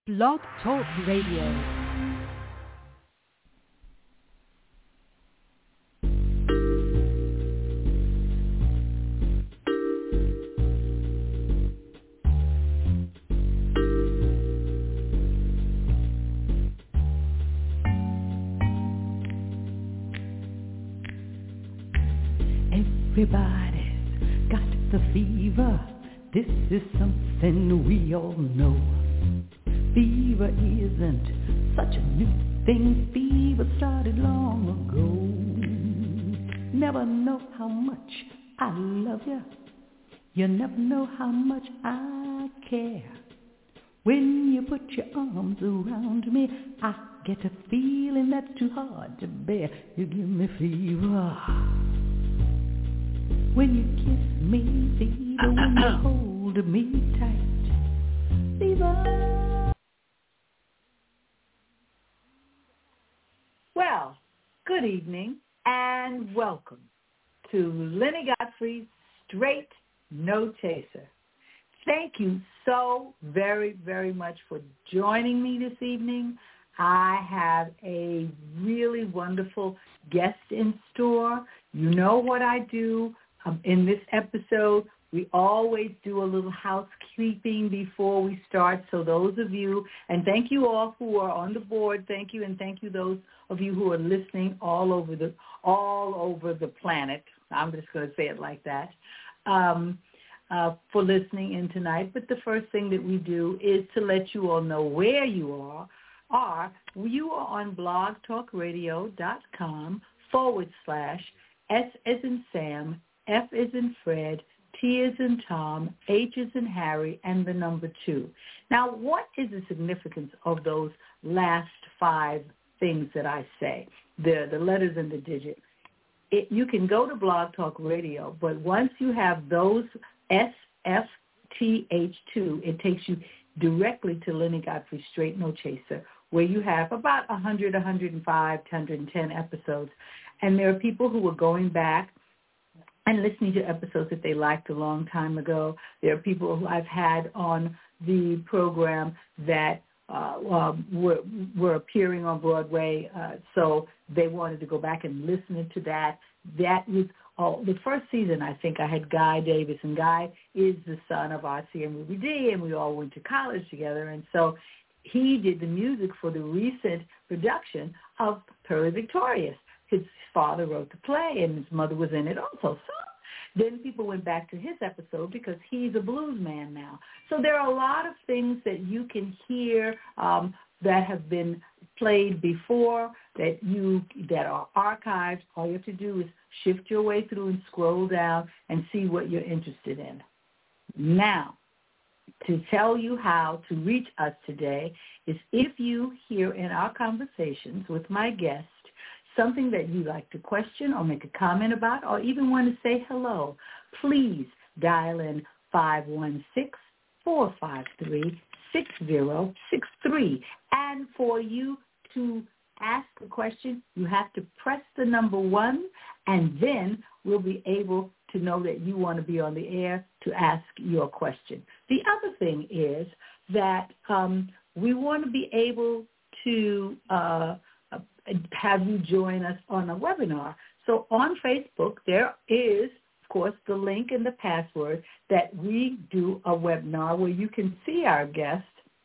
Blog Talk Radio. Everybody's got the fever. This is something we all know. Fever isn't such a new thing. Fever started long ago. Never know how much I love you. You never know how much I care. When you put your arms around me, I get a feeling that's too hard to bear. You give me fever. When you kiss me, fever. When you hold me tight, fever. Well, good evening and welcome to Lenny Godfrey's Straight No Chaser. Thank you so very, very much for joining me this evening. I have a really wonderful guest in store. You know what I do. In this episode, we always do a little housekeeping before we start. So those of you, and thank you all who are on the board, thank you, and thank you those of you who are listening all over the planet. I'm just going to say it like that, for listening in tonight. But the first thing that we do is to let you all know where you are. You are on blogtalkradio.com/S as in Sam, F as in Fred, T as in Tom, H as in Harry, and the number 2. Now, what is the significance of those last 5 things that I say, the letters and the digits? You can go to Blog Talk Radio, but once you have those SFTH2, it takes you directly to Lenny Godfrey Straight No Chaser, where you have about 100, 105, 110 episodes. And there are people who are going back and listening to episodes that they liked a long time ago. There are people who I've had on the program that were appearing on Broadway, so they wanted to go back and listen to that. That was the first season. I think I had Guy Davis, and Guy is the son of R.C. and Ruby Dee, and we all went to college together, and so he did the music for the recent production of Purlie Victorious. His father wrote the play, and his mother was in it also. So then people went back to his episode because he's a blues man now. So there are a lot of things that you can hear that have been played before that are archived. All you have to do is shift your way through and scroll down and see what you're interested in. Now, to tell you how to reach us today is if you hear in our conversations with my guest something that you like to question or make a comment about or even want to say hello, please dial in 516-453-6063. And for you to ask a question, you have to press the number 1, and then we'll be able to know that you want to be on the air to ask your question. The other thing is that we want to be able to have you join us on a webinar. So on Facebook, there is, of course, the link and the password that we do a webinar where you can see our guest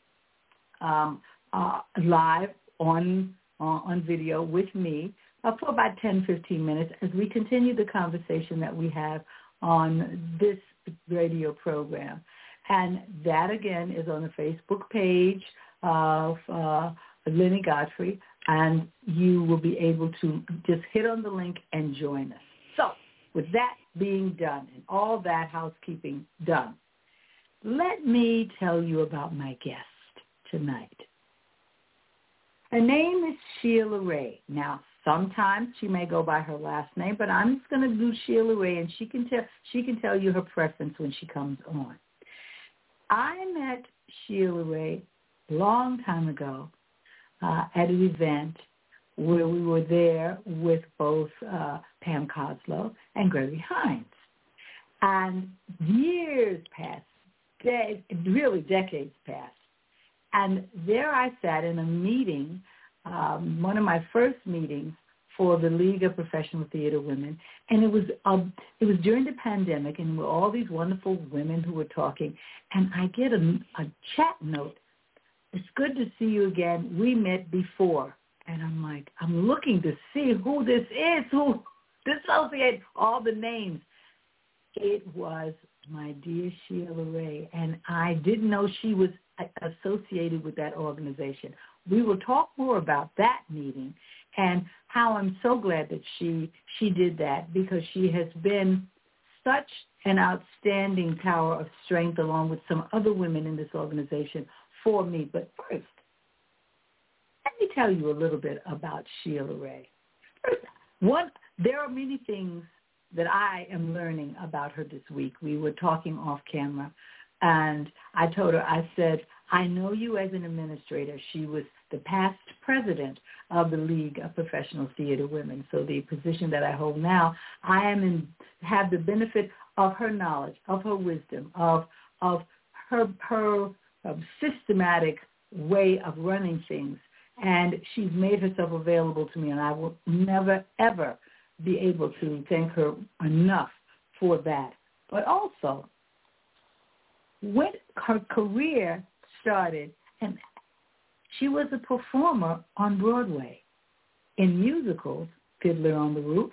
live on video with me for about 10-15 minutes as we continue the conversation that we have on this radio program. And that, again, is on the Facebook page of Lenny Godfrey, and you will be able to just hit on the link and join us. So with that being done and all that housekeeping done, let me tell you about my guest tonight. Her name is Sheila Ray. Now, sometimes she may go by her last name, but I'm just going to do Sheila Ray, and she can tell you her preference when she comes on. I met Sheila Ray a long time ago at an event where we were there with both Pam Coslow and Gregory Hines. And years passed, really decades passed, And there I sat in a meeting, one of my first meetings for the League of Professional Theater Women, and it was during the pandemic, and with all these wonderful women who were talking, and I get a chat note. It's good to see you again. We met before. And I'm like, I'm looking to see who this is, who dissociate all the names. It was my dear Sheila Ray, and I didn't know she was associated with that organization. We will talk more about that meeting and how I'm so glad that she did that, because she has been such an outstanding tower of strength along with some other women in this organization for me. But first, let me tell you a little bit about Sheila Ray. There are many things that I am learning about her this week. We were talking off camera, and I told her, I said, I know you as an administrator. She was the past president of the League of Professional Theater Women. So the position that I hold now, have the benefit of her knowledge, of her wisdom, of her systematic way of running things. And she's made herself available to me, and I will never, ever be able to thank her enough for that. But also, when her career started, and she was a performer on Broadway in musicals, Fiddler on the Roof,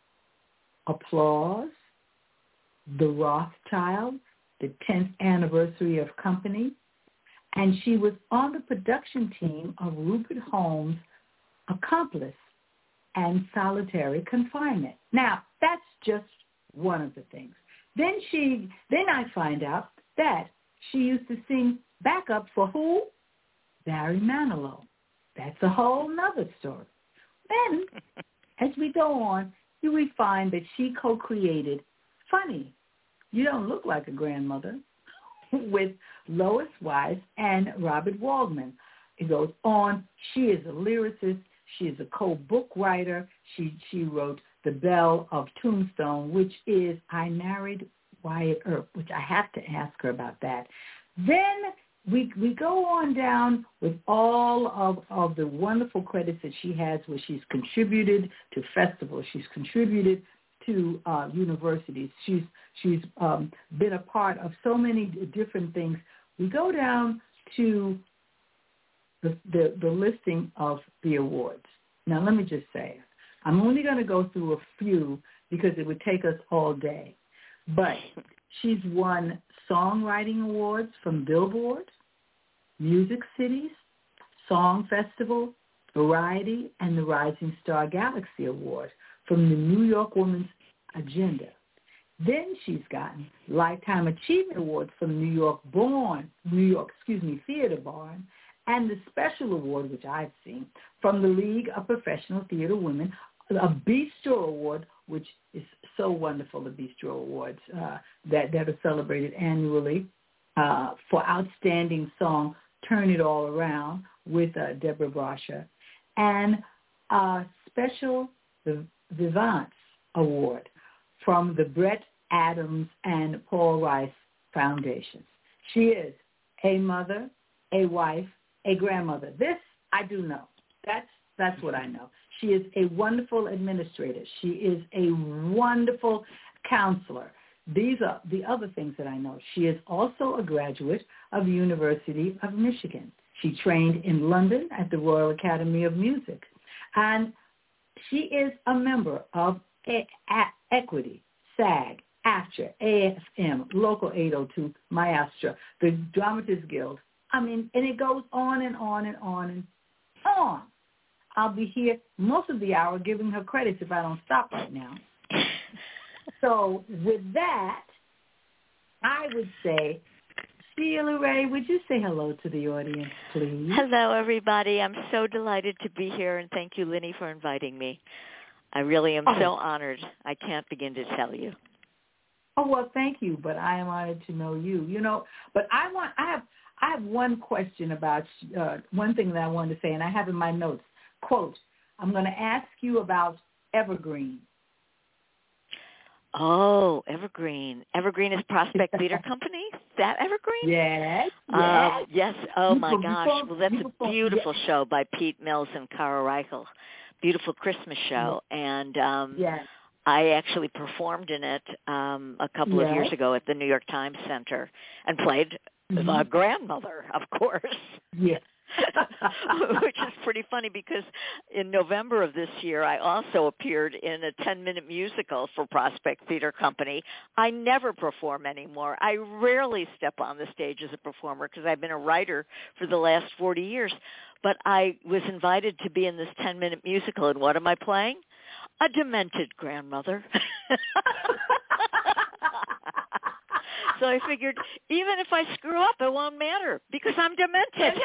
Applause, The Rothschilds, the 10th anniversary of Company, and she was on the production team of Rupert Holmes' Accomplice and Solitary Confinement. Now, that's just one of the things. Then I find out that she used to sing backup for who? Barry Manilow. That's a whole nother story. Then, as we go on, we find that she co-created Funny, You Don't Look Like a Grandmother with Lois Weiss and Robert Waldman. It goes on. She is a lyricist. She is a co-book writer. She wrote The Belle of Tombstone, which is I Married Wyatt Earp, which I have to ask her about that. Then we go on down with all of the wonderful credits that she has, where she's contributed to festivals. She's contributed to universities. She's been a part of so many different things. We go down to the listing of the awards. Now, let me just say, I'm only going to go through a few because it would take us all day. But she's won songwriting awards from Billboard, Music Cities, Song Festival, Variety, and the Rising Star Galaxy Award from the New York Women's Agenda. Then she's gotten Lifetime Achievement Awards from New York Theater Barn, and the Special Award, which I've seen, from the League of Professional Theater Women, a Bistro Award, which is so wonderful, the Bistro Awards that are celebrated annually for Outstanding Song, Turn It All Around, with Deborah Brasher, and a Special Vivance Award from the Brett Adams and Paul Rice Foundations. She is a mother, a wife, a grandmother. This I do know. That's what I know. She is a wonderful administrator. She is a wonderful counselor. These are the other things that I know. She is also a graduate of the University of Michigan. She trained in London at the Royal Academy of Music. And she is a member of Equity, SAG, AFTRA, AFM, Local 802, Maestra, the Dramatists Guild. I mean, and it goes on and on and on and on. I'll be here most of the hour giving her credits if I don't stop right now. So with that, I would say, Sheila Ray, would you say hello to the audience, please? Hello, everybody. I'm so delighted to be here, and thank you, Linny, for inviting me. I really am so honored. I can't begin to tell you. Oh, well, thank you, but I am honored to know you. You know, but I have one question about one thing that I wanted to say, and I have in my notes, quote, I'm going to ask you about Evergreen. Oh, Evergreen. Evergreen is Prospect Theater Company? that Evergreen? Yes. Yes. Oh, my gosh. Before, Well, that's a beautiful yes. show by Pete Mills and Cara Reichel. Beautiful Christmas show. And Yes. I actually performed in it a couple of years ago at the New York Times Center and played the grandmother, of course. Yes. Which is pretty funny because in November of this year, I also appeared in a 10-minute musical for Prospect Theater Company. I never perform anymore. I rarely step on the stage as a performer because I've been a writer for the last 40 years. But I was invited to be in this 10-minute musical, and what am I playing? A demented grandmother. So I figured, even if I screw up, it won't matter because I'm demented.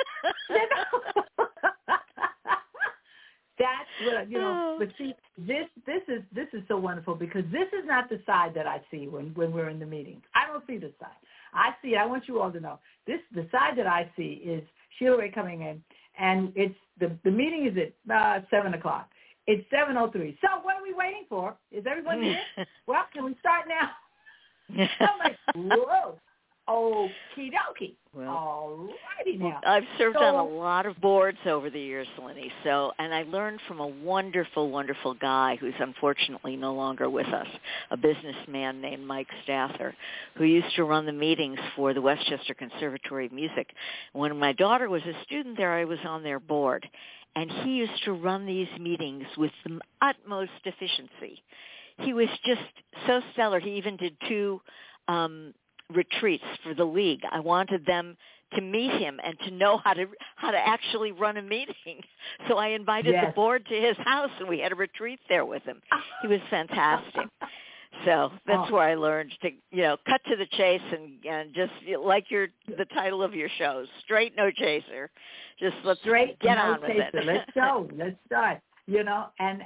That's what But see, this is so wonderful because this is not the side that I see when we're in the meeting. I don't see this side. I want you all to know the side that I see is Sheila Ray coming in, and it's the meeting is at 7:00. It's 7:03. So what are we waiting for? Is everyone here? Well, can we start now? I'm like, whoa, okie dokie. Well, all righty now. I've served on a lot of boards over the years, Lenny. And I learned from a wonderful, wonderful guy who's unfortunately no longer with us, a businessman named Mike Stather, who used to run the meetings for the Westchester Conservatory of Music. When my daughter was a student there, I was on their board. And he used to run these meetings with the utmost efficiency. He was just so stellar. He even did 2 retreats for the league. I wanted them to meet him and to know how to actually run a meeting. So I invited the board to his house, and we had a retreat there with him. He was fantastic. So that's where I learned to, cut to the chase and just like the title of your show, straight no chaser. Just let's get on with it. Let's go. Let's start. And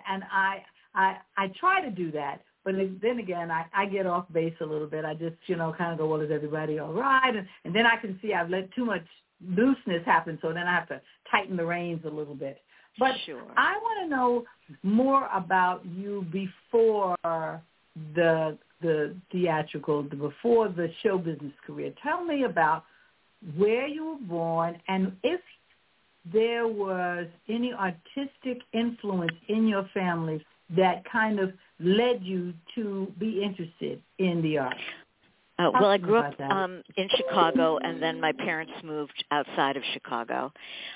I try to do that, but then again, I get off base a little bit. I just, kind of go, well, is everybody all right? And then I can see I've let too much looseness happen, so then I have to tighten the reins a little bit. But sure. I want to know more about you before the theatrical, before the show business career. Tell me about where you were born and if there was any artistic influence in your family that kind of led you to be interested in the arts. Well, I grew up in Chicago, and then my parents moved outside of Chicago.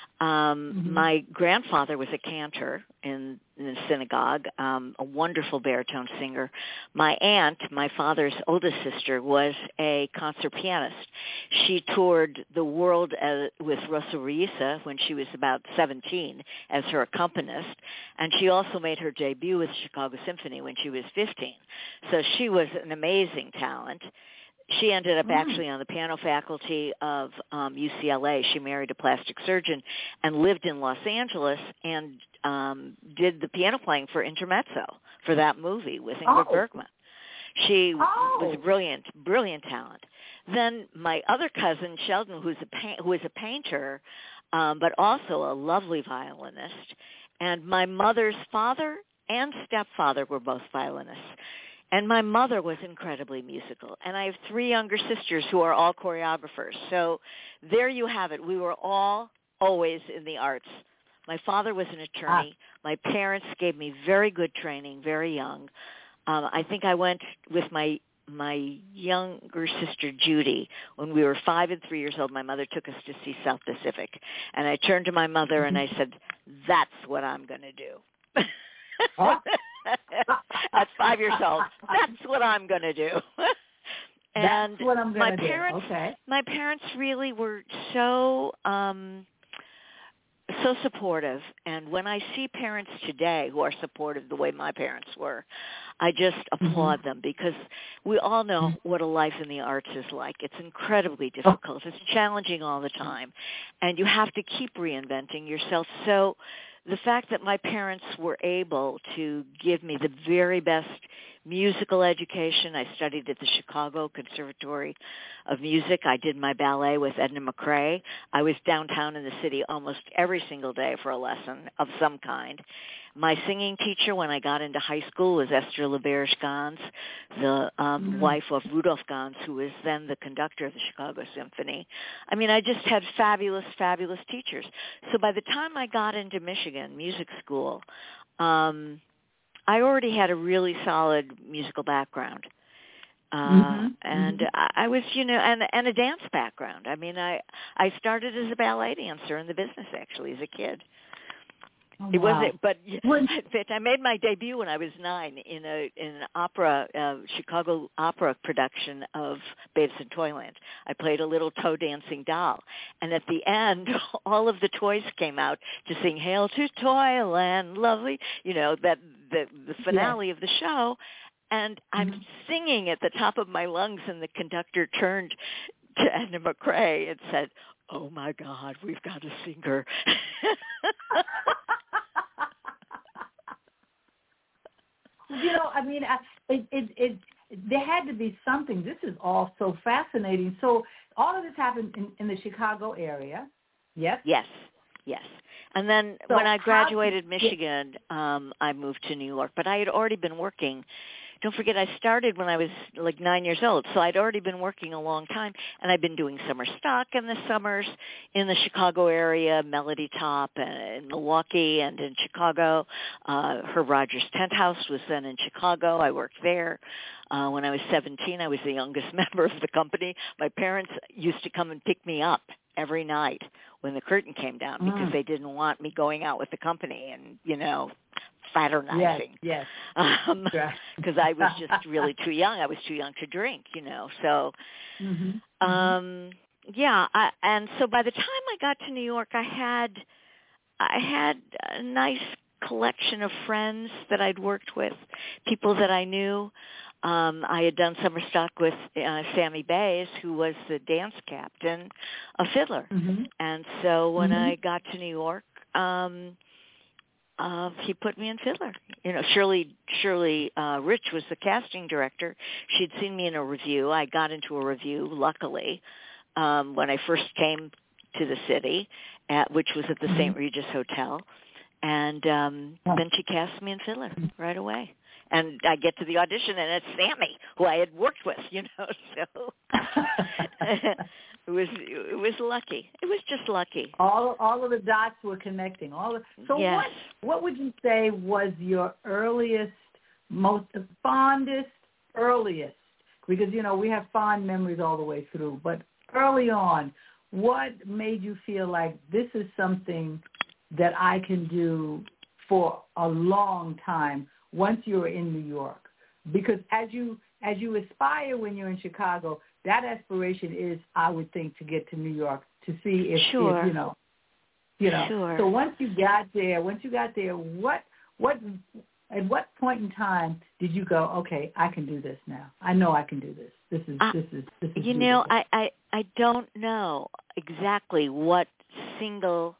My grandfather was a cantor in the synagogue, a wonderful baritone singer. My aunt, my father's oldest sister, was a concert pianist. She toured the world with Rosa Ruissa when she was about 17 as her accompanist, and she also made her debut with the Chicago Symphony when she was 15. So she was an amazing talent. She ended up actually on the piano faculty of UCLA. She married a plastic surgeon and lived in Los Angeles and did the piano playing for Intermezzo for that movie with Ingrid Bergman. She was a brilliant talent. Then my other cousin, Sheldon, who was a painter, but also a lovely violinist. And my mother's father and stepfather were both violinists. And my mother was incredibly musical. And I have 3 younger sisters who are all choreographers. So there you have it. We were all always in the arts. My father was an attorney. My parents gave me very good training, very young. I think I went with my younger sister, Judy, when we were 5 and 3 years old. My mother took us to see South Pacific. And I turned to my mother and I said, that's what I'm going to do. At 5 years old, that's what I'm going to do. And that's what I'm going to do. Okay. My parents really were so supportive. And when I see parents today who are supportive the way my parents were, I just applaud them because we all know what a life in the arts is like. It's incredibly difficult. It's challenging all the time. And you have to keep reinventing yourself. So the fact that my parents were able to give me the very best musical education. I studied at the Chicago Conservatory of Music. I did my ballet with Edna McRae. I was downtown in the city almost every single day for a lesson of some kind. My singing teacher when I got into high school was Esther LaBerge Gans, the wife of Rudolph Gans, who was then the conductor of the Chicago Symphony. I mean, I just had fabulous, fabulous teachers. So by the time I got into Michigan music school, I already had a really solid musical background. And I was, and a dance background. I mean, I started as a ballet dancer in the business, actually, as a kid. Oh, it wow. wasn't, but in fact, I made my debut when I was 9 in an opera, Chicago opera production of Babes in Toyland. I played a little toe dancing doll, and at the end, all of the toys came out to sing "Hail to Toyland, Lovely," that the finale of the show. And I'm singing at the top of my lungs, and the conductor turned to Edna McRae and said, "Oh my God, we've got a singer." I mean, there had to be something. This is all so fascinating. So all of this happened in the Chicago area, yes? Yes. And then so when I graduated Michigan, I moved to New York. But I had already been working. Don't forget, I started when I was like 9 years old, so I'd already been working a long time, and I'd been doing summer stock in the summers in the Chicago area, Melody Top, in Milwaukee, and in Chicago. Herb Rogers Tent House was then in Chicago. I worked there. When I was 17, I was the youngest member of the company. My parents used to come and pick me up every night when the curtain came down because they didn't want me going out with the company and, fraternizing. Yes. Because I was just really too young. I was too young to drink, So, and so by the time I got to New York, I had a nice collection of friends that I'd worked with, people that I knew. I had done summer stock with Sammy Bays, who was the dance captain of Fiddler. And so when I got to New York, he put me in Fiddler. Shirley Rich was the casting director. She'd seen me in a review. I got into a review, luckily, when I first came to the city, which was at the St. Regis Hotel. And then she cast me in Fiddler right away. And I get to the audition, and it's Sammy, who I had worked with, So it was lucky. It was just lucky. All of the dots were connecting. Yes. What would you say was your earliest, fondest, because we have fond memories all the way through, but early on, what made you feel like this is something that I can do for a long time once you're in New York? Because as you aspire when you're in Chicago, that aspiration is, I would think, to get to New York to see if Sure. Sure. So once you got there, what at what point in time did you go, okay, I can do this now? I know I can do this. This is beautiful. I don't know exactly what single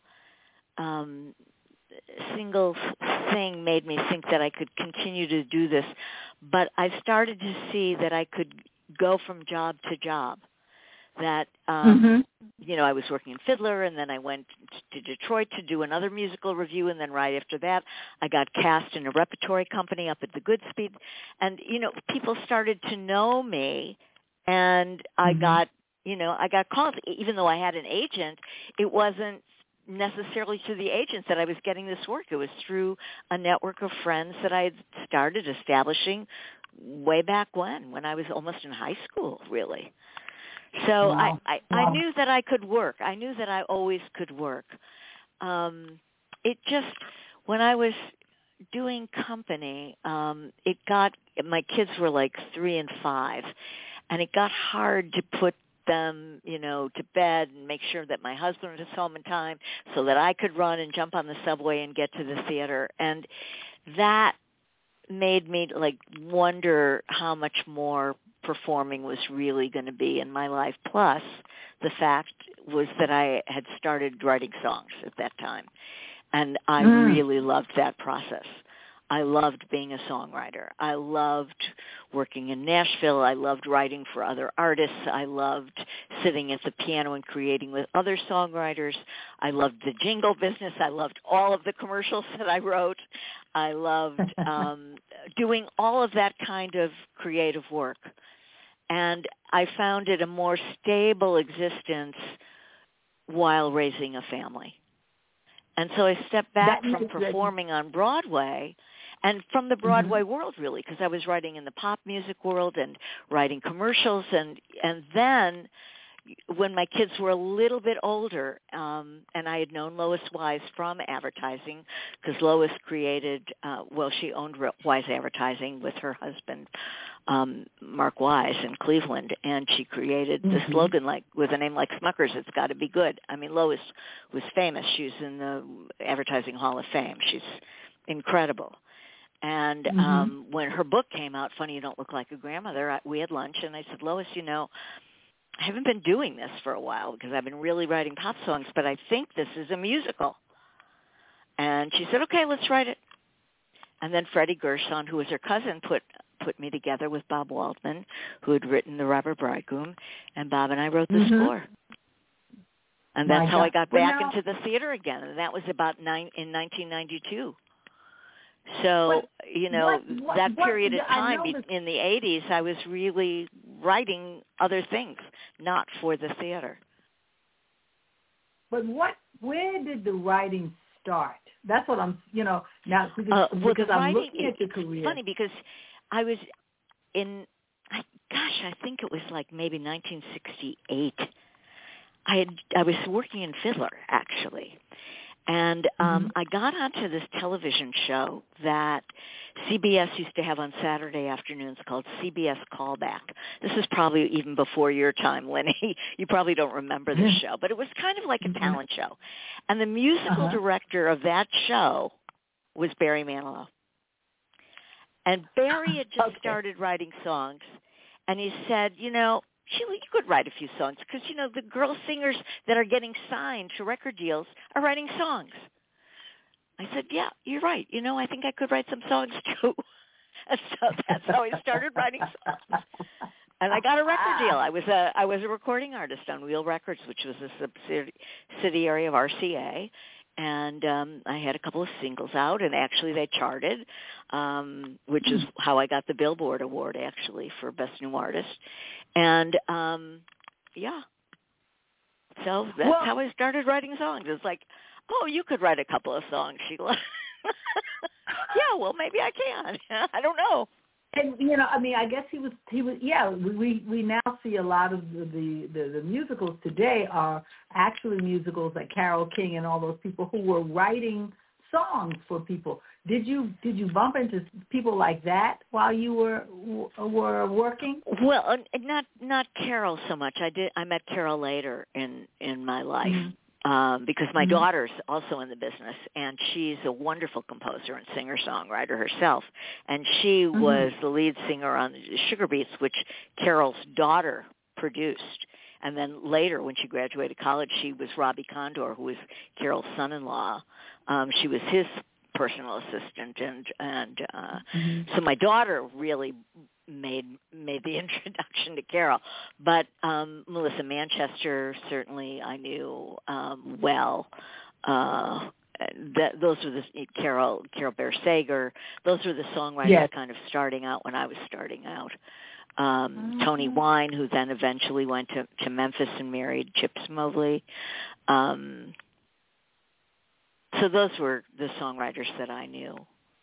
thing made me think that I could continue to do this, but I started to see that I could go from job to job. That I was working in Fiddler, and then I went to Detroit to do another musical review, and then right after that I got cast in a repertory company up at the Goodspeed, and people started to know me, and I got calls. Even though I had an agent, it wasn't necessarily through the agent that I was getting this work. It was through a network of friends that I had started establishing way back when I was almost in high school, really. So wow. I knew that I could work. I knew that I always could work. It just, when I was doing company, my kids were like 3 and 5, and it got hard to put them, to bed and make sure that my husband was home in time so that I could run and jump on the subway and get to the theater. And that made me wonder how much more performing was really going to be in my life. Plus, the fact was that I had started writing songs at that time, and I really loved that process. I loved being a songwriter. I loved working in Nashville. I loved writing for other artists. I loved sitting at the piano and creating with other songwriters. I loved the jingle business. I loved all of the commercials that I wrote. I loved doing all of that kind of creative work. And I found it a more stable existence while raising a family. And so I stepped back from performing on Broadway and from the Broadway world, really, because I was writing in the pop music world and writing commercials. And then when my kids were a little bit older, and I had known Lois Wise from advertising, because Lois created, she owned Wise Advertising with her husband, Mark Wise in Cleveland, and she created the slogan with a name like Smucker's, it's got to be good. I mean, Lois was famous. She's in the Advertising Hall of Fame. She's incredible. And when her book came out, Funny You Don't Look Like a Grandmother, we had lunch, and I said, Lois, I haven't been doing this for a while because I've been really writing pop songs, but I think this is a musical. And she said, okay, let's write it. And then Freddie Gershon, who was her cousin, put me together with Bob Waldman, who had written The Robber Bridegroom, and Bob and I wrote the score. And that's how I got back into the theater again, and that was about in 1992. So, that period of time in the 80s, I was really writing other things, not for the theater. But where did the writing start? That's what I'm, now, because I'm looking at your career. It's funny because I was I think it was like maybe 1968. I was working in Fiddler, actually. And I got onto this television show that CBS used to have on Saturday afternoons called CBS Callback. This is probably even before your time, Lenny. You probably don't remember this show, but it was kind of like a talent show. And the musical director of that show was Barry Manilow. And Barry had just started writing songs, and he said, Sheila, you could write a few songs because, the girl singers that are getting signed to record deals are writing songs. I said, yeah, you're right. I think I could write some songs too. And so that's how I started writing songs. And I got a record deal. I was a recording artist on Wheel Records, which was a subsidiary of RCA. And I had a couple of singles out, and actually they charted, which is how I got the Billboard Award, actually, for Best New Artist. And, so that's how I started writing songs. It's like, oh, you could write a couple of songs, Sheila. Yeah, well, maybe I can. I don't know. And I guess he was. Yeah, we now see a lot of the musicals today are actually musicals like Carole King and all those people who were writing songs for people. Did you bump into people like that while you were working? Well, not Carole so much. I met Carole later in my life. Because my daughter's also in the business, and she's a wonderful composer and singer-songwriter herself. And she was the lead singer on Sugar Beats, which Carole's daughter produced. And then later, when she graduated college, she was Robbie Condor, who was Carole's son-in-law. She was his personal assistant, and so my daughter really made the introduction to Carole. But Melissa Manchester, certainly I knew well. Those were the Carol Bear-Sager. Those were the songwriters kind of starting out when I was starting out. Tony Wine, who then eventually went to Memphis and married Chips Mobley. So those were the songwriters that I knew.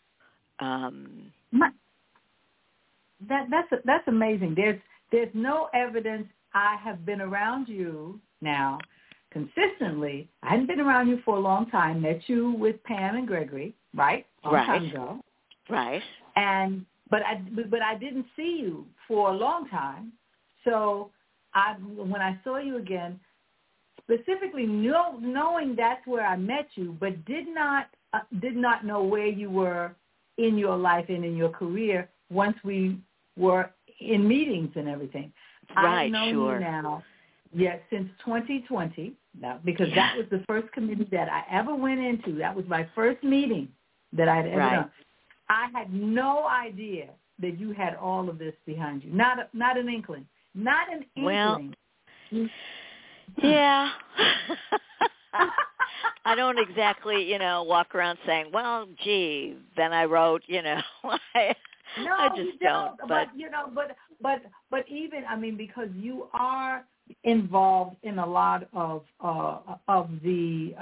That's amazing. There's no evidence. I have been around you now consistently. I hadn't been around you for a long time. Met you with Pam and Gregory, right? Long time ago. Right. But I didn't see you for a long time. So when I saw you again, specifically knowing that's where I met you, but did not know where you were in your life and in your career once we were in meetings and everything. Right, I've known you now, since 2020, because that was the first committee that I ever went into. That was my first meeting that I'd ever done. I had no idea that you had all of this behind you. Not an inkling. Not an inkling. Well, yeah. I don't exactly, walk around saying, well, gee, then I wrote, I just don't. But even, because you are involved in a lot of the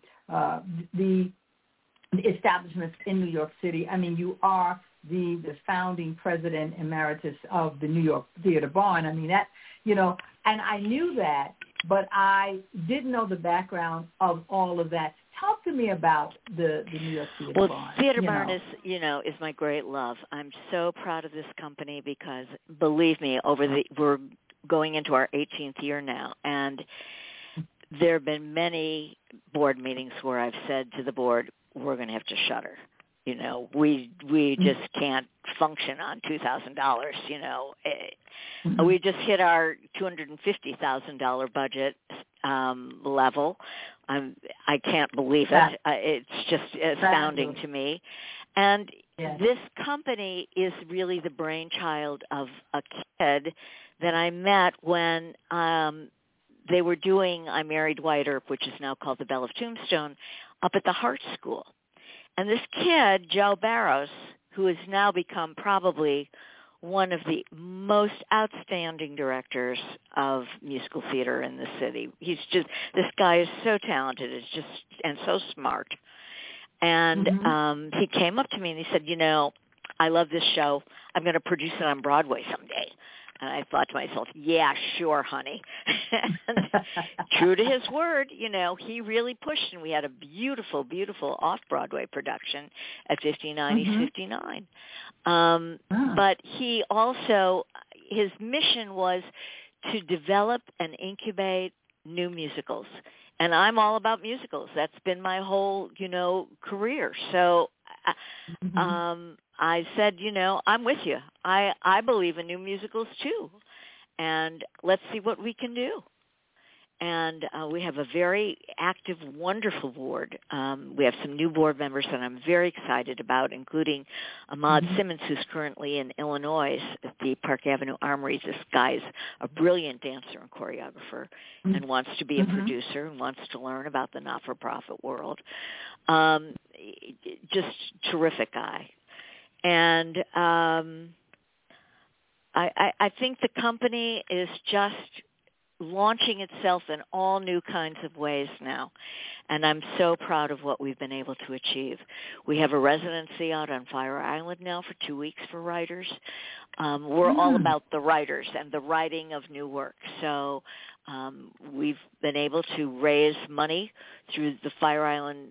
establishments in New York City. You are the founding president emeritus of the New York Theater Barn. And I knew that, but I didn't know the background of all of that. Talk to me about the New York Theater Barn. Well, Theater Barn is my great love. I'm so proud of this company because, believe me, we're going into our 18th year now, and there have been many board meetings where I've said to the board, we're going to have to shutter. We just can't function on $2,000. We just hit our $250,000 budget level. I can't believe it. It's just astounding to me. And this company is really the brainchild of a kid that I met when they were doing I Married Wyatt Earp, which is now called the Belle of Tombstone, up at the Hart School. And this kid, Joe Barros, who has now become probably one of the most outstanding directors of musical theater in the city. This guy is so talented, and so smart. And he came up to me and he said, I love this show. I'm going to produce it on Broadway someday. And I thought to myself, yeah, sure, honey. And true to his word, he really pushed, and we had a beautiful, beautiful off-Broadway production at 59 East 59. But he also, his mission was to develop and incubate new musicals. And I'm all about musicals. That's been my whole, career. So I said, I'm with you. I believe in new musicals too. And let's see what we can do. And we have a very active, wonderful board. We have some new board members that I'm very excited about, including Ahmad Simmons, who's currently in Illinois at the Park Avenue Armory. This guy's a brilliant dancer and choreographer and wants to be a producer and wants to learn about the not-for-profit world. Just terrific guy. And I think the company is just launching itself in all new kinds of ways now. And I'm so proud of what we've been able to achieve. We have a residency out on Fire Island now for 2 weeks for writers. We're all about the writers and the writing of new work. So we've been able to raise money through the Fire Island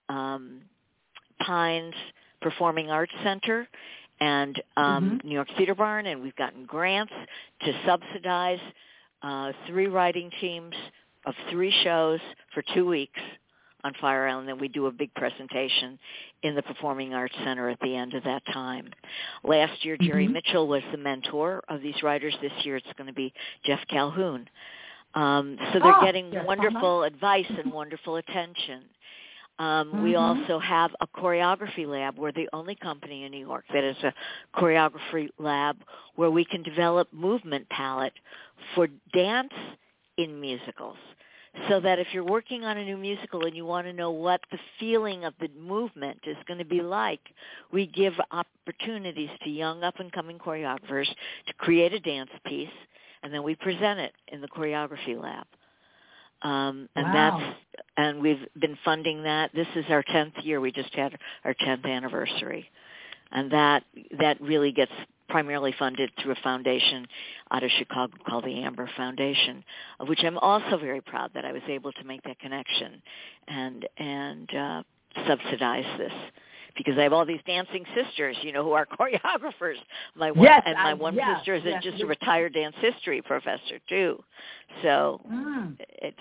Pines Performing Arts Center and New York Theater Barn, and we've gotten grants to subsidize 3 writing teams of 3 shows for 2 weeks on Fire Island. Then we do a big presentation in the Performing Arts Center at the end of that time. Last year, Jerry Mitchell was the mentor of these writers. This year, it's going to be Jeff Calhoun. So they're getting wonderful advice and wonderful attention. We also have a choreography lab. We're the only company in New York that is a choreography lab where we can develop movement palette for dance in musicals. So that if you're working on a new musical and you want to know what the feeling of the movement is going to be like, we give opportunities to young up-and-coming choreographers to create a dance piece, and then we present it in the choreography lab. And we've been funding that. This is our 10th year. We just had our 10th anniversary. And that really gets primarily funded through a foundation out of Chicago called the Amber Foundation, of which I'm also very proud that I was able to make that connection and subsidize this. Because I have all these dancing sisters, who are choreographers. My one sister is just a retired dance history professor too. So it's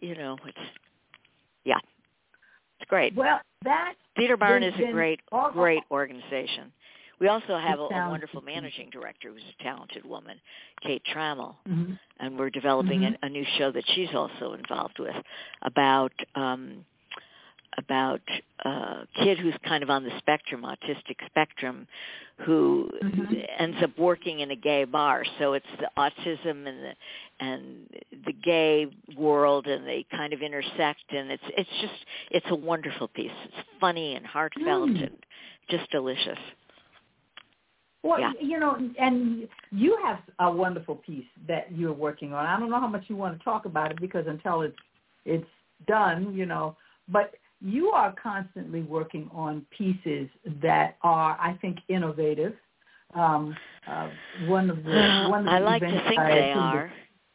great. Well, Theater Barn is a great organization. We also have a wonderful managing director who's a talented woman, Kate Trammell, and we're developing a new show that she's also involved with about kid who's kind of on the spectrum, autistic spectrum, who ends up working in a gay bar. So it's the autism and the gay world, and they kind of intersect, and it's a wonderful piece. It's funny and heartfelt and just delicious. Well, and you have a wonderful piece that you're working on. I don't know how much you want to talk about it, because until it's done, but you are constantly working on pieces that are, I think, innovative. One of the I like to think they are.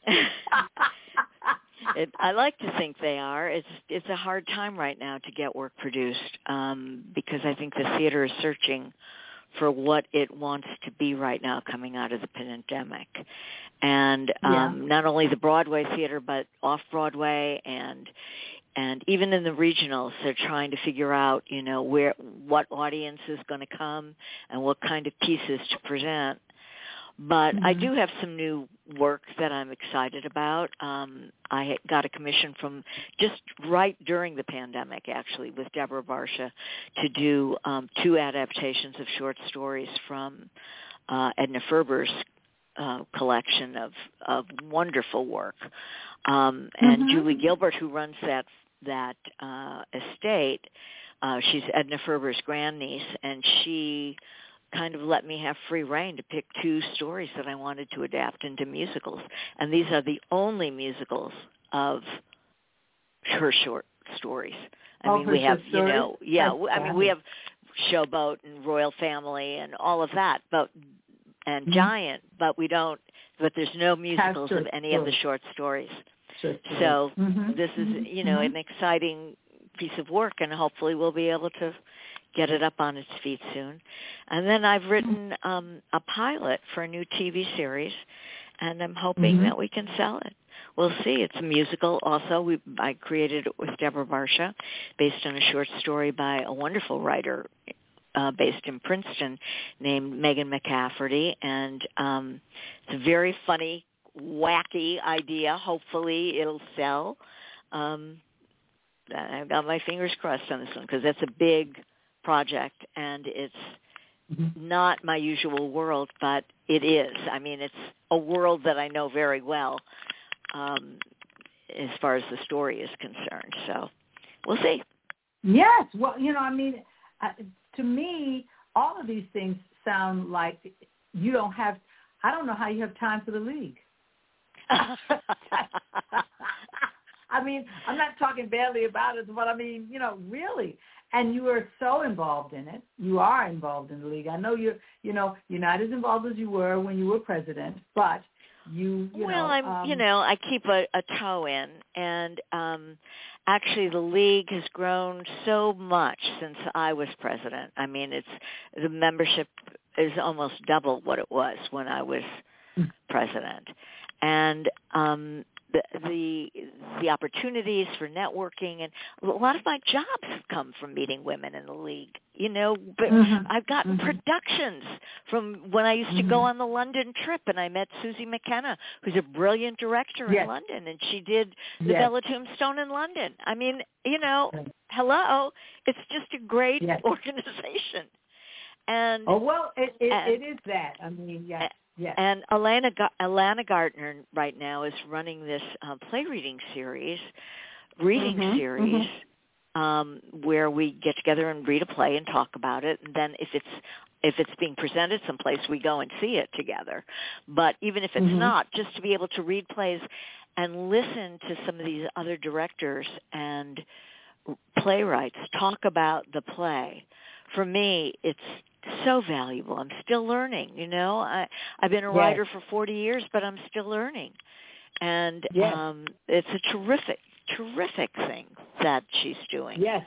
I like to think they are. It's a hard time right now to get work produced, because I think the theater is searching for what it wants to be right now coming out of the pandemic. And not only the Broadway theater, but off-Broadway and even in the regionals, they're trying to figure out, what audience is going to come and what kind of pieces to present. But I do have some new work that I'm excited about. I got a commission from just right during the pandemic, actually, with Deborah Barsha to do 2 adaptations of short stories from Edna Ferber's collection of wonderful work. And Julie Gilbert, who runs that estate, she's Edna Ferber's grandniece, and she kind of let me have free rein to pick 2 stories that I wanted to adapt into musicals. And these are the only musicals of her short stories. I mean, we have, we have Showboat and Royal Family and all of that, and Giant, but there's no musicals of any of the short stories. So this is, an exciting piece of work, and hopefully we'll be able to get it up on its feet soon. And then I've written a pilot for a new TV series, and I'm hoping that we can sell it. We'll see. It's a musical also. I created it with Deborah Barsha, based on a short story by a wonderful writer based in Princeton named Megan McCafferty. And it's a very funny, wacky idea. Hopefully it'll sell. I've got my fingers crossed on this one, because that's a big project, and it's not my usual world, but it is. I mean, it's a world that I know very well as far as the story is concerned. So we'll see. Yes. Well, to me, all of these things sound like you don't have, I don't know how you have time for the league. I mean, I'm not talking badly about it, but I mean, really. And you are so involved in it. You are involved in the league. I know you're not as involved as you were when you were president, but I keep a toe in, and actually the league has grown so much since I was president. I mean, the membership is almost double what it was when I was president, and the opportunities for networking, and a lot of my jobs have come from meeting women in the league. But I've gotten productions from when I used to go on the London trip, and I met Susie McKenna, who's a brilliant director in London, and she did the Bella Tombstone in London. I mean, hello, it's just a great organization. And it is that. I mean, yes. Yes. And Alana Gardner right now is running this play reading series, where we get together and read a play and talk about it. And then if it's being presented someplace, we go and see it together. But even if it's not, just to be able to read plays and listen to some of these other directors and playwrights talk about the play, for me, it's so valuable. I'm still learning, I've been a writer for 40 years, but I'm still learning. And it's a terrific thing that she's doing. Yes.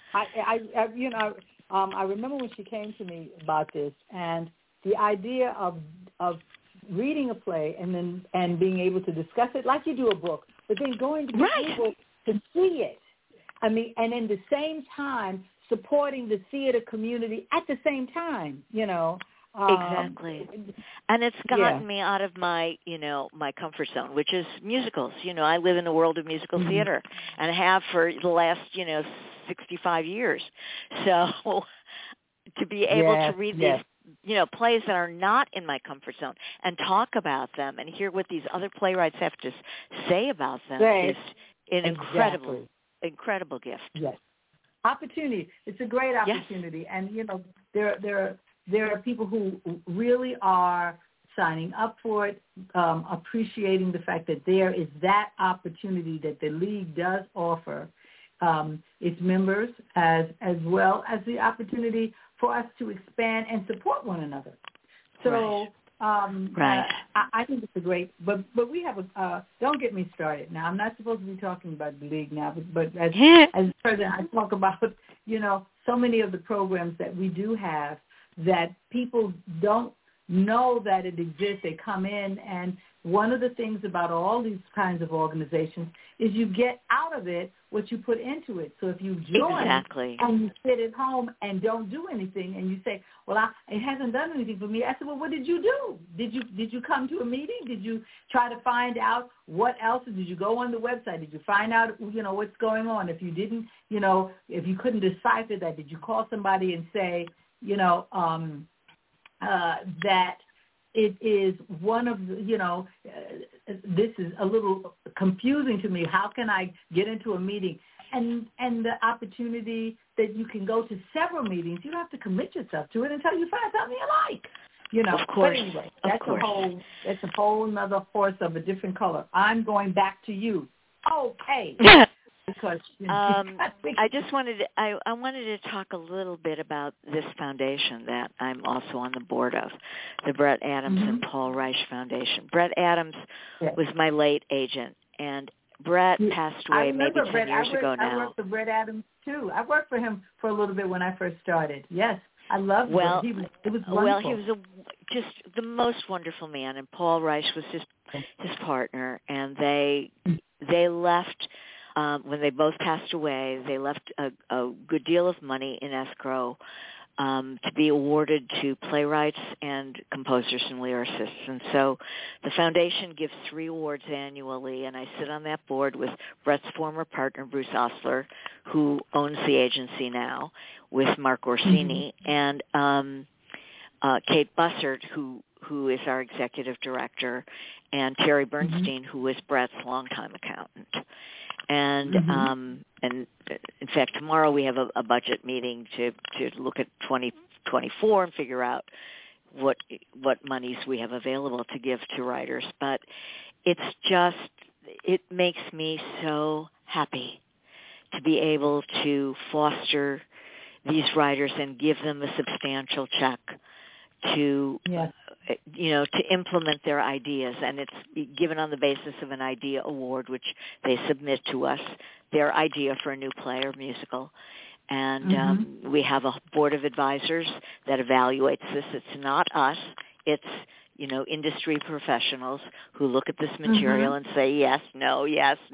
I remember when she came to me about this, and the idea of reading a play and being able to discuss it like you do a book, but then going to be able to see it. I mean, and in the same time supporting the theater community at the same time, Exactly. And it's gotten me out of my, my comfort zone, which is musicals. I live in the world of musical theater and have for the last, 65 years. So to be able to read these, plays that are not in my comfort zone and talk about them and hear what these other playwrights have to say about them is an incredible gift. Yes. Opportunity. It's a great opportunity. Yes. And, there are people who really are signing up for it, appreciating the fact that there is that opportunity that the league does offer its members, as well as the opportunity for us to expand and support one another. So I think it's a great, but we have don't get me started now. I'm not supposed to be talking about the league now, but as president, I talk about, so many of the programs that we do have that people don't know that it exists. They come in, and one of the things about all these kinds of organizations is you get out of it what you put into it. So if you join and you sit at home and don't do anything, and you say, well, it hasn't done anything for me. I said, well, what did you do? Did you come to a meeting? Did you try to find out what else? Did you go on the website? Did you find out, what's going on? If you didn't, if you couldn't decipher that, did you call somebody and say, that it is one of the, this is a little confusing to me. How can I get into a meeting? And the opportunity that you can go to several meetings, you have to commit yourself to it until you find something you like. Of course. But anyway, that's a whole another horse of a different color. I'm going back to you. Okay. Because I just wanted to, I wanted to talk a little bit about this foundation that I'm also on the board of, the Brett Adams and Paul Reich Foundation. Brett Adams was my late agent, and Brett passed away maybe 10 years ago now. I worked for Brett Adams too. I worked for him for a little bit when I first started. Yes, I loved him. It was wonderful. Well, he was just the most wonderful man, and Paul Reich was his partner, and they left. When they both passed away, they left a good deal of money in escrow to be awarded to playwrights and composers and lyricists. And so the foundation gives 3 awards annually, and I sit on that board with Brett's former partner, Bruce Osler, who owns the agency now, with Mark Orsini, and Kate Bussard, who is our executive director, and Terry Bernstein, who is Brett's longtime accountant. And and in fact, tomorrow we have a budget meeting to look at 2024 and figure out what monies we have available to give to writers. But it makes me so happy to be able to foster these writers and give them a substantial check to to implement their ideas, and it's given on the basis of an idea award, which they submit to us, their idea for a new play or musical. And we have a board of advisors that evaluates this. It's not us. It's, industry professionals who look at this material and say yes, no,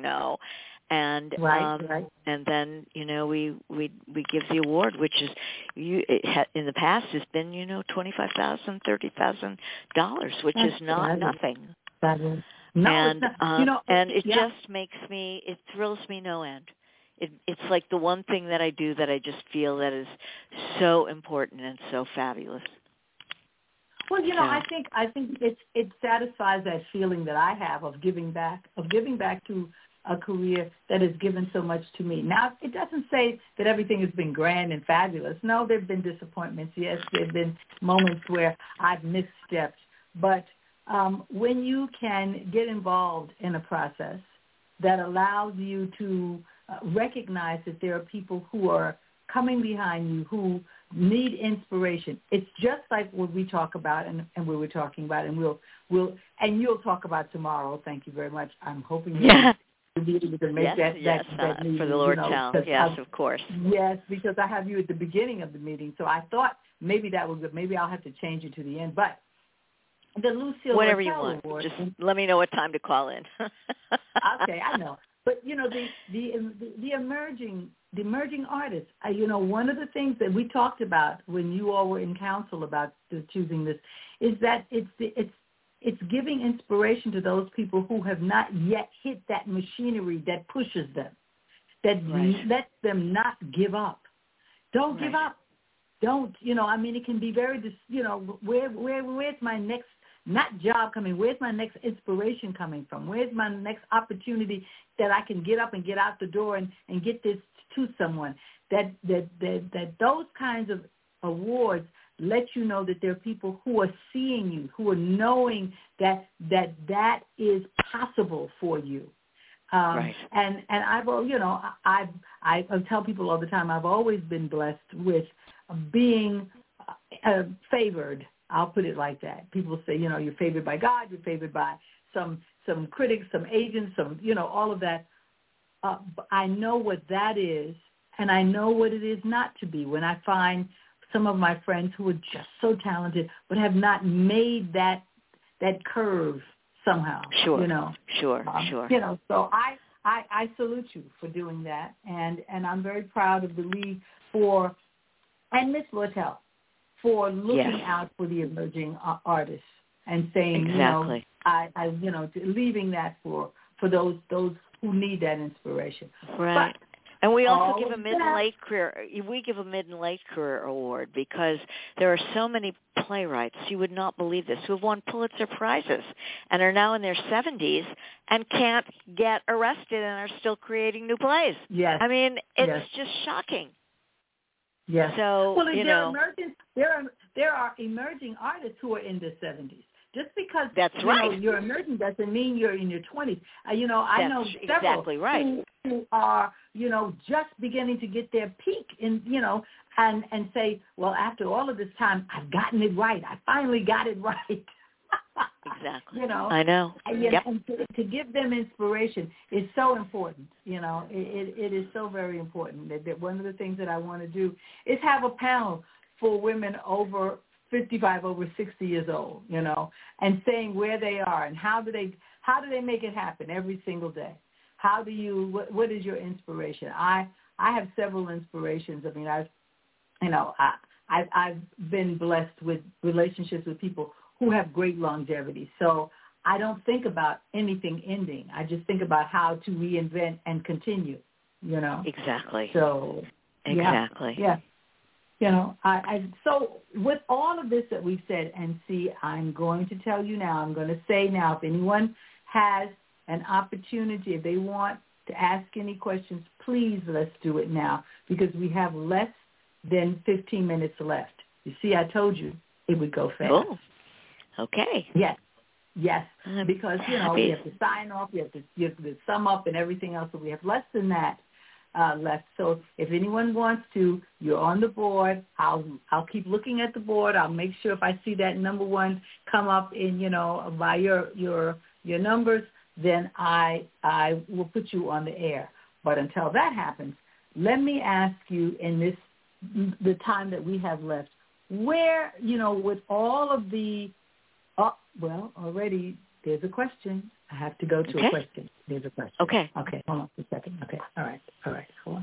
and and then we give the award, which is in the past has been $25,000, $30,000, which is not nothing. That is no, and it just it thrills me no end. It's like the one thing that I do that I just feel that is so important and so fabulous. Well, I think it satisfies that feeling that I have of giving back to a career that has given so much to me. Now, it doesn't say that everything has been grand and fabulous. No, there have been disappointments. Yes, there have been moments where I've misstepped. But when you can get involved in a process that allows you to recognize that there are people who are coming behind you who need inspiration, it's just like what we talk about and what we're talking about, and you'll talk about tomorrow. Thank you very much. I'm hoping you'll be able to make that meeting. For the Lord shall. Yes, of course. Yes, because I have you at the beginning of the meeting, so I thought maybe that was good. Maybe I'll have to change it to the end, but the Lucille whatever you Martel want. Award, just let me know what time to call in. Okay, I know. But the emerging artists. One of the things that we talked about when you all were in council about choosing this is that it's giving inspiration to those people who have not yet hit that machinery that pushes them, that lets them not give up. Don't give up. Don't, it can be very, where's my next, not job coming, where's my next inspiration coming from? Where's my next opportunity that I can get up and get out the door and get this to someone? That those kinds of awards let you know that there are people who are seeing you, who are knowing that is possible for you. And I tell people all the time, I've always been blessed with being favored. I'll put it like that. People say, you're favored by God, you're favored by some critics, some agents, all of that. I know what that is, and I know what it is not to be. When I find some of my friends who are just so talented but have not made that curve somehow. Sure. So I salute you for doing that, and I'm very proud of the league and Miss Lortel for looking out for the emerging artists and saying, exactly. Leaving that for those who need that inspiration. Right. And we also give a mid and late career. We give a mid and late career award because there are so many playwrights, you would not believe this, who have won Pulitzer Prizes and are now in their 70s and can't get arrested and are still creating new plays. Yes. I mean, it's just shocking. Yes. So, there are emerging artists who are in their 70s. Just because you're emerging doesn't mean you're in your 20s. I know several who are, just beginning to get their peak in, and say, well, after all of this time, I've gotten it right. I finally got it right. Exactly. I know. And to give them inspiration is so important. It is so very important. That one of the things that I want to do is have a panel for women over 55, over 60 years old, and saying where they are and how do they make it happen every single day? How do you? What is your inspiration? I have several inspirations. I mean, I've been blessed with relationships with people who have great longevity. So I don't think about anything ending. I just think about how to reinvent and continue. Exactly. So exactly. Yeah. So with all of this that we've said, and see, I'm going to tell you now, I'm going to say now, if anyone has an opportunity, if they want to ask any questions, please let's do it now because we have less than 15 minutes left. You see, I told you it would go fast. Oh, okay. Yes, because, we have to sign off, you have to sum up and everything else, so we have less than that left. So if anyone wants to, you're on the board. I'll keep looking at the board. I'll make sure if I see that number one come up in, by your numbers, then I will put you on the air. But until that happens, let me ask you in the time that we have left, where, with all of the, already there's a question. I have to go to a question. There's a question. Okay, hold on a second. Okay, all right, hold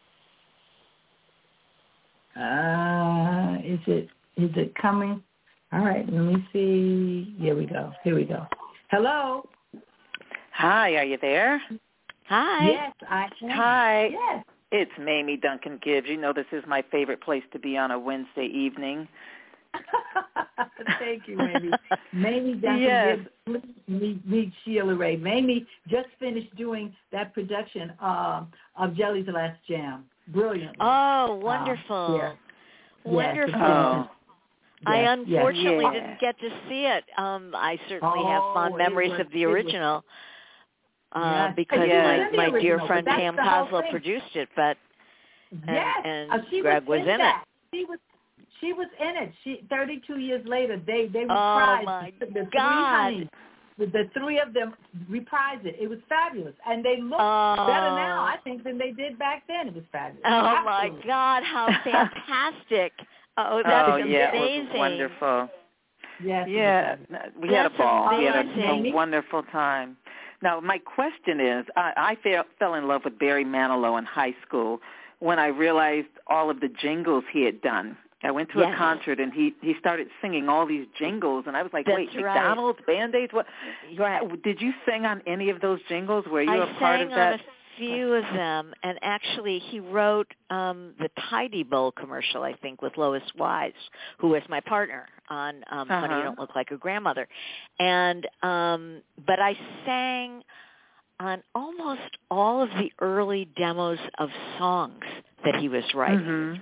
on. Is it coming? All right, let me see. Here we go. Hello? Hi, are you there? Hi. Yes, I am. Hi. Yes. It's Mamie Duncan Gibbs. This is my favorite place to be on a Wednesday evening. Thank you, Mamie. Mamie Duncan Gibbs, meet Sheila Ray. Mamie just finished doing that production of Jelly's Last Jam. Brilliant. Oh, wonderful. Wonderful. Oh. I unfortunately didn't get to see it. I certainly have fond memories of the original because my dear friend Pam Kozlow produced it, but and Greg was in it. She was in it. 32 years later, they reprised the three honeys. The three of them reprised it. It was fabulous. And they look better now, I think, than they did back then. It was fabulous. Oh, my God, how fantastic. That's amazing. It was wonderful. Yes. Yeah, we had a ball. We had a wonderful time. Now, my question is, I fell in love with Barry Manilow in high school when I realized all of the jingles he had done. I went to a concert, and he started singing all these jingles, and I was like, That's wait, right. McDonald's, Band-Aids? What? Right. Did you sing on any of those jingles? Were you a part of that? I sang on a few of them, and actually he wrote the Tidy Bowl commercial, I think, with Lois Wise, who was my partner on Honey, You Don't Look Like a Grandmother. And but I sang on almost all of the early demos of songs that he was writing.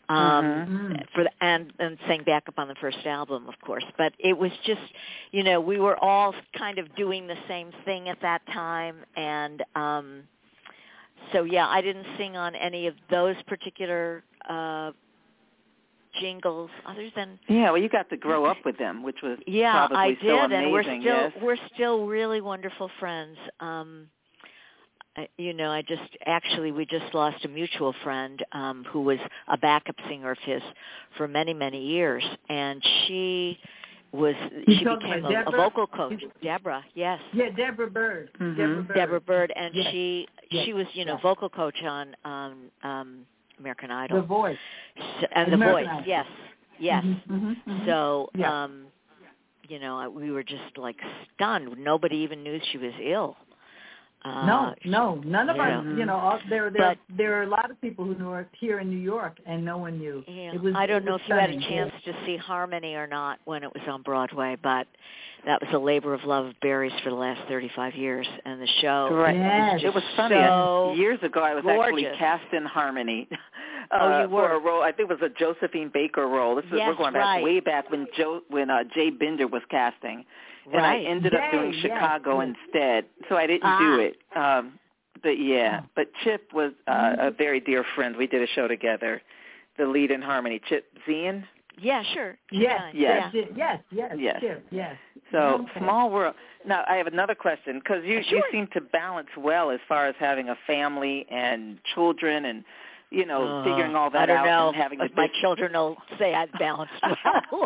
And sang backup on the first album, of course. But it was just, we were all kind of doing the same thing at that time. And so, I didn't sing on any of those particular jingles other than... Yeah, well, you got to grow up with them, which was probably I did, so amazing. And we're still really wonderful friends. We just lost a mutual friend who was a backup singer of his for many, many years, and she became a vocal coach. Deborah, yes. Yeah, Deborah Bird. Deborah Bird, and she was, vocal coach on American Idol. The Voice. And The Voice, yes. So, we were just like stunned. Nobody even knew she was ill. No, none of us. There are a lot of people who knew her here in New York, and no one knew. Yeah. I don't know if you had a chance to see Harmony or not when it was on Broadway, but that was a labor of love of Barry's for the last 35 years, and the show. Correct. Yes. It was funny. So years ago, I was actually cast in Harmony. You were? For a role. I think it was a Josephine Baker role. We're going back way back when Jay Binder was casting. And I ended up doing Chicago instead, so I didn't do it. But Chip was a very dear friend. We did a show together, the lead in Harmony, Chip Zien. Yeah, sure. Yes. Chip, yes. So, small world. Now, I have another question, because you seem to balance well as far as having a family and children and, figuring all that out. I and having don't know if my children will say I've balanced well.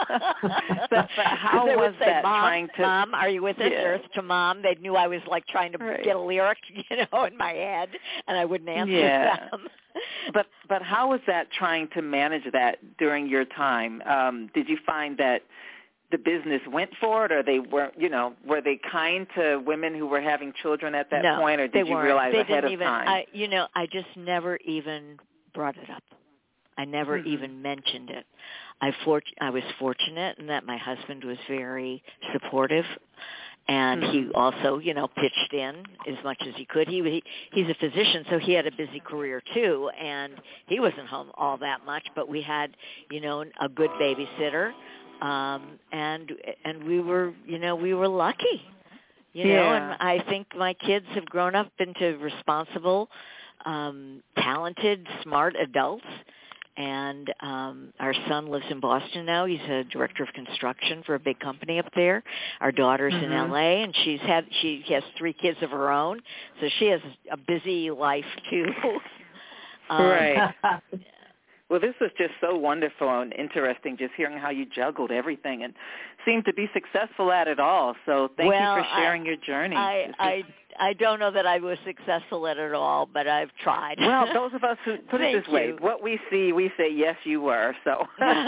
but how was that trying to... Mom, are you with us? Earth to Mom. They knew I was like trying to get a lyric, in my head, and I wouldn't answer them. But how was that trying to manage that during your time? Did you find that the business went for it, or they weren't, were they kind to women who were having children at that point, or did you realize ahead of time? I just never even brought it up. I never even mentioned it. I was fortunate in that my husband was very supportive, and he also, pitched in as much as he could. He's a physician, so he had a busy career too, and he wasn't home all that much, but we had, a good babysitter. And we were lucky, and I think my kids have grown up into responsible, talented, smart adults. And our son lives in Boston now. He's a director of construction for a big company up there. Our daughter's in LA, and she has 3 kids of her own, so she has a busy life too. Right. Well, this was just so wonderful and interesting, just hearing how you juggled everything and seemed to be successful at it all. So thank you for sharing your journey. I don't know that I was successful at it all, but I've tried. Well, those of us who put it this way, what we see, we say, yes, you were. So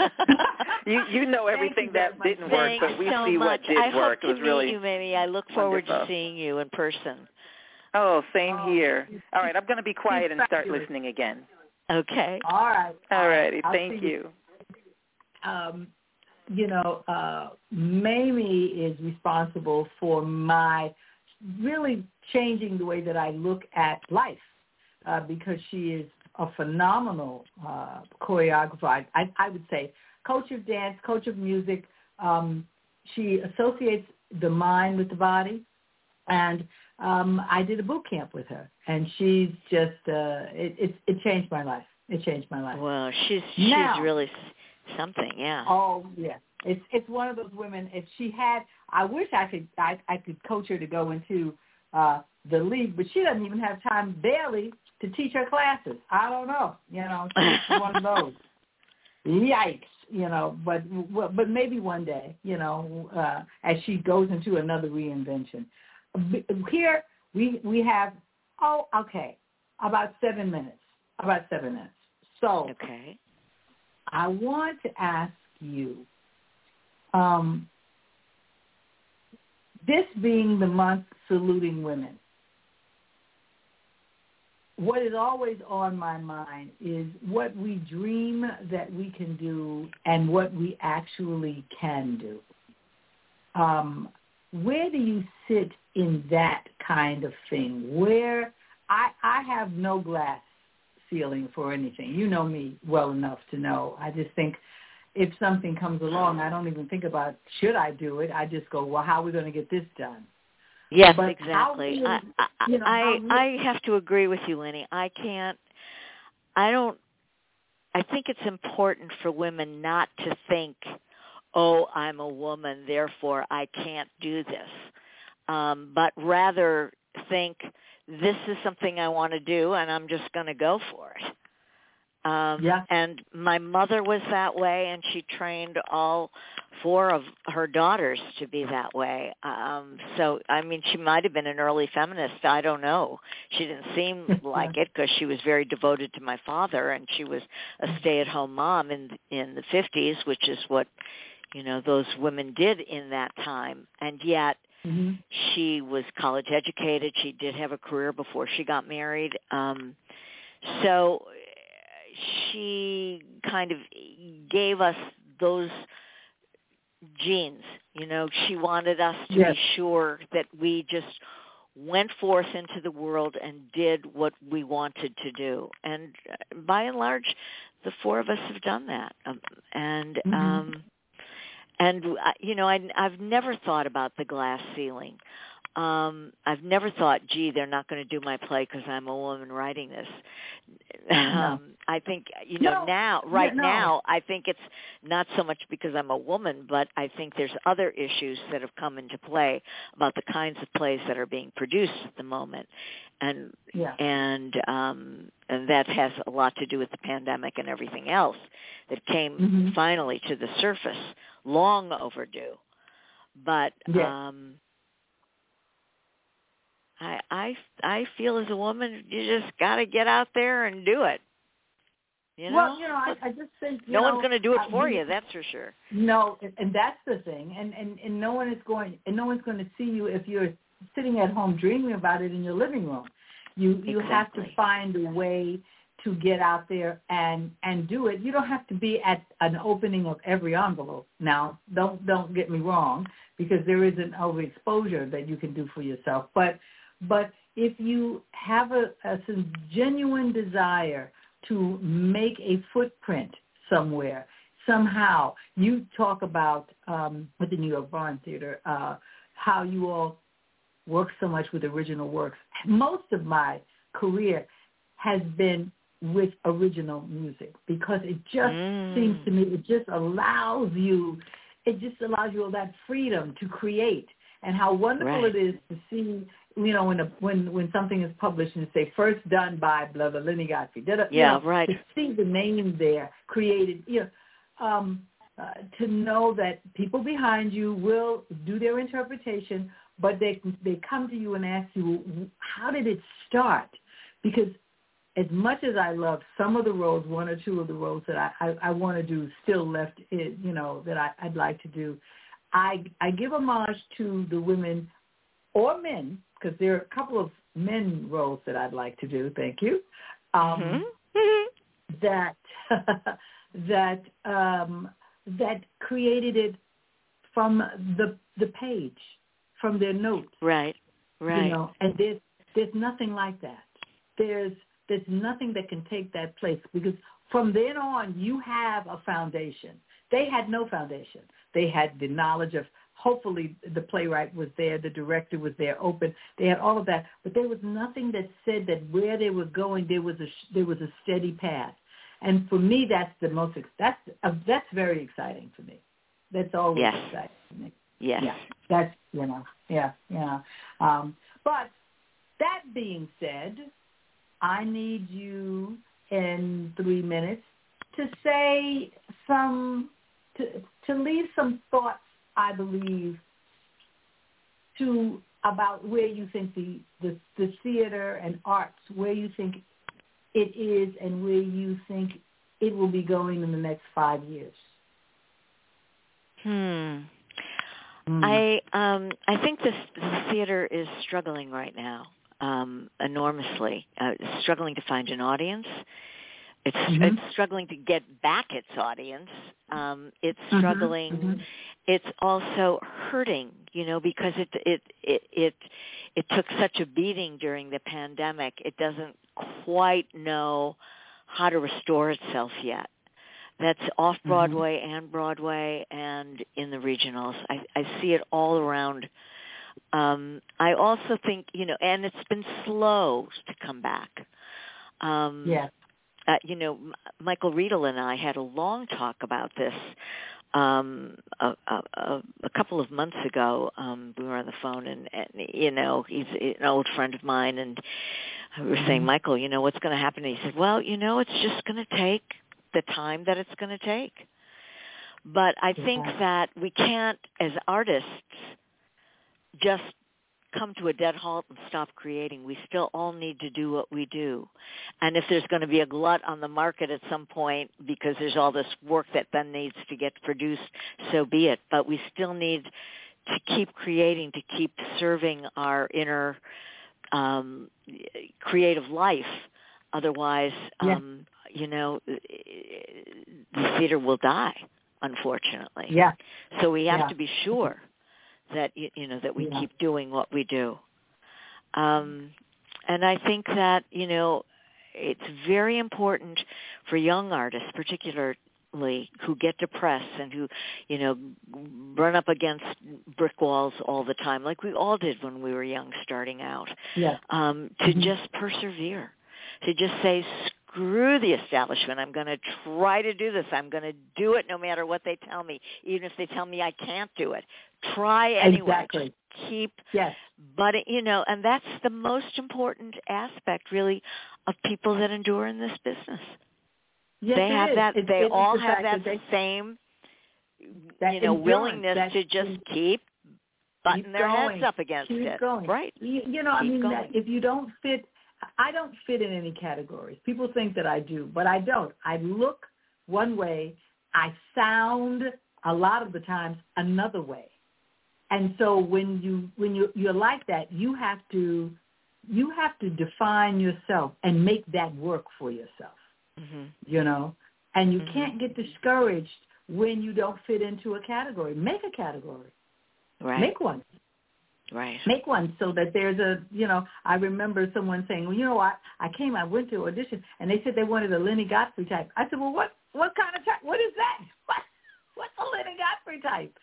you know everything that didn't work, but we see what did work. I hope to meet you, Mamie. I look forward to seeing you in person. Oh, same here. All right, I'm going to be quiet and start listening again. Okay. All right. All righty. Thank you. Mamie is responsible for my really changing the way that I look at life because she is a phenomenal choreographer. I would say coach of dance, coach of music. She associates the mind with the body, and I did a boot camp with her, and she's just it changed my life. It changed my life. Well, she's really something, yeah. Oh, yeah. It's one of those women. If she had, I wish I could coach her to go into the league, but she doesn't even have time barely to teach her classes. I don't know. She's one of those. Yikes. But maybe one day, as she goes into another reinvention. here we have, about 7 minutes. So okay. I want to ask you, this being the month saluting women, what is always on my mind is what we dream that we can do and what we actually can do. Where do you sit in that kind of thing? Where I have no glass ceiling for anything. You know me well enough to know. I just think if something comes along, I don't even think about should I do it. I just go, well, how are we going to get this done? Yes, but exactly. I have to agree with you, Lenny. I think it's important for women not to think, oh, I'm a woman, therefore I can't do this, but rather think, this is something I want to do, and I'm just going to go for it. And my mother was that way, and she trained all 4 of her daughters to be that way. So, I mean, she might have been an early feminist. I don't know. She didn't seem like it because she was very devoted to my father, and she was a stay-at-home mom in the 50s, which is what, those women did in that time. And yet she was college educated. She did have a career before she got married. So she kind of gave us those genes. She wanted us to be sure that we just went forth into the world and did what we wanted to do. And by and large, the 4 of us have done that. I've never thought about the glass ceiling. I've never thought, gee, they're not going to do my play because I'm a woman writing this. I think, now, I think it's not so much because I'm a woman, but I think there's other issues that have come into play about the kinds of plays that are being produced at the moment. And that has a lot to do with the pandemic and everything else that came finally to the surface, long overdue. But I feel as a woman, you just got to get out there and do it. Well, I just think no one's going to do it for you. That's for sure. No, and that's the thing. And no one is going. And no one's going to see you if you're sitting at home dreaming about it in your living room. You have to find a way to get out there and do it. You don't have to be at an opening of every envelope. Now, don't get me wrong, because there is an overexposure that you can do for yourself. But if you have a genuine desire to make a footprint somewhere, somehow, you talk about with the New York Barn Theater, how you all work so much with original works. Most of my career has been with original music because it just seems to me, it just allows you all that freedom to create, and how wonderful it is to see, when something is published and say first done by blah blah Lenny Godfrey. To see the name there created, to know that people behind you will do their interpretation, but they come to you and ask you, how did it start? Because as much as I love some of the roles, 1 or 2 of the roles that I want to do still left, that I'd like to do, I give homage to the women or men, because there are a couple of men roles that I'd like to do. Thank you. That created it from the page, from their notes. Right. And there's nothing like that. There's nothing that can take that place, because from then on you have a foundation. They had no foundation. They had the knowledge of, hopefully the playwright was there, the director was there, open. They had all of that, but there was nothing that said that where they were going there was a steady path. And for me, that's very exciting for me. That's always exciting for me. Yes. Yeah. That's but that being said, I need you in 3 minutes to say to leave some thoughts, I believe, to about where you think the theater and arts, where you think it is and where you think it will be going in the next 5 years? I think the theater is struggling right now, enormously, struggling to find an audience. It's struggling to get back its audience. It's struggling. It's also hurting, because it took such a beating during the pandemic. It doesn't quite know how to restore itself yet. That's off Broadway and Broadway and in the regionals. I see it all around. I also think, and it's been slow to come back. Michael Riedel and I had a long talk about this a couple of months ago. We were on the phone, and he's an old friend of mine, and we were saying, Michael, what's going to happen? And he said, well, it's just going to take the time that it's going to take. But I think that we can't, as artists, just come to a dead halt and stop creating. We still all need to do what we do. And if there's going to be a glut on the market at some point because there's all this work that then needs to get produced, so be it. But we still need to keep creating, to keep serving our inner creative life. Otherwise, the theater will die, unfortunately. Yeah. So we have to be sure that that we keep doing what we do. And I think that it's very important for young artists, particularly who get depressed and who run up against brick walls all the time, like we all did when we were young, starting out. To just persevere, to just say, screw the establishment. I'm going to try to do this. I'm going to do it no matter what they tell me, even if they tell me I can't do it. Try anyway. Exactly. Keep. Yes. But, and that's the most important aspect, really, of people that endure in this business. Yes, they have that. They all have that same, willingness to just keep butting their heads up against it. Going. Right. That if you don't fit, I don't fit in any categories. People think that I do, but I don't. I look one way. I sound a lot of the times another way. And so when you're like that, you have to define yourself and make that work for yourself. And you can't get discouraged when you don't fit into a category. Make a category. Right. Make one. Right. Make one so that there's I remember someone saying, well, I went to audition, and they said they wanted a Lenny Godfrey type. I said, well, what kind of type? What is that? What's a Lenny Godfrey type?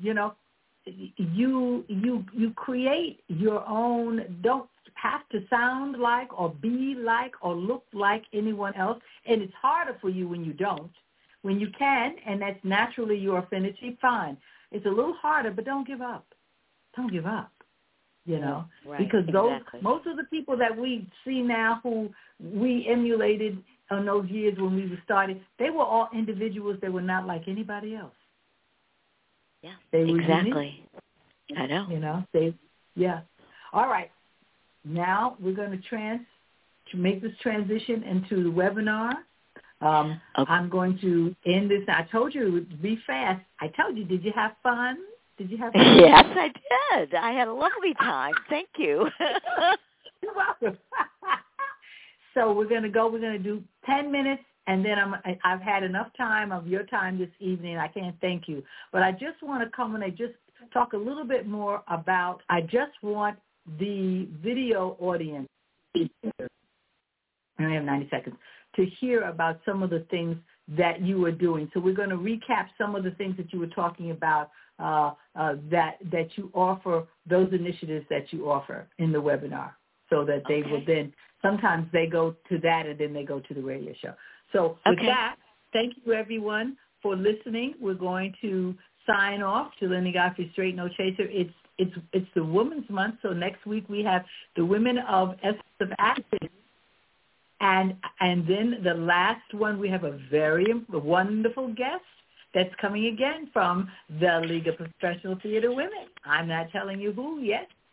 You create your own. Don't have to sound like or be like or look like anyone else. And it's harder for you when you don't. When you can, and that's naturally your affinity, fine. It's a little harder, but don't give up. Don't give up. Right, because exactly. most of the people that we see now who we emulated in those years when we were starting, they were all individuals that were not like anybody else. Yeah, they were exactly. Unique. I know. All right. Now we're going to make this transition into the webinar. Okay. I'm going to end this. I told you it would be fast. I told you, did you have fun? Yes, I did. I had a lovely time. Thank you. You're welcome. So we're going to do 10 minutes, and then I've had enough time of your time this evening. I can't thank you. But I just want to come and just talk a little bit more about, I just want the video audience, I only have 90 seconds, to hear about some of the things that you are doing. So we're going to recap some of the things that you were talking about that you offer, those initiatives that you offer in the webinar, so that they will then, sometimes they go to that and then they go to the radio show. So with that, thank you everyone for listening. We're going to sign off to Lenny Godfrey Straight No Chaser. It's the Women's Month, so next week we have the Women of Essence of Action. And then the last one, we have a very wonderful guest that's coming again from the League of Professional Theater Women. I'm not telling you who yet,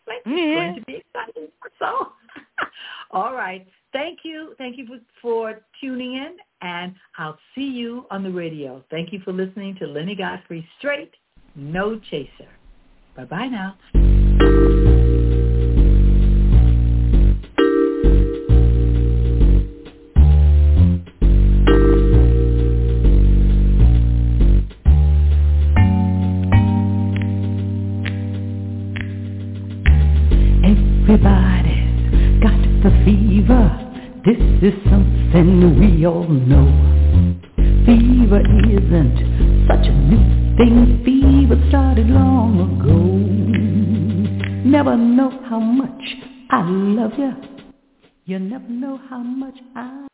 It's going to be exciting. So, all right. Thank you. Thank you for tuning in, and I'll see you on the radio. Thank you for listening to Lenny Godfrey Straight, No Chaser. Bye-bye now. Everybody's got the fever. This is something we all know. Fever isn't such a new thing. Fever started long ago. Never know how much I love you. You never know how much I